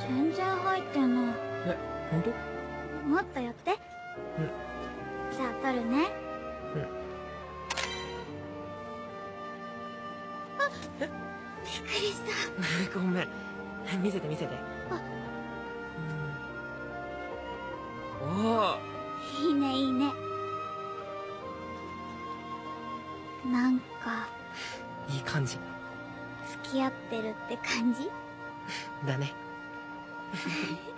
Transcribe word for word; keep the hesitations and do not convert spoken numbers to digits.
全然入ってない。 え、ほんと？ もっと寄って。 うん。 じゃあ撮るね。 うん。 あっ、びっくりした。 ごめん。見せて見せて。 あ、 うん、おお。 いいねいいね。なんかいい感じ。 付き合ってるって感じ？ だね。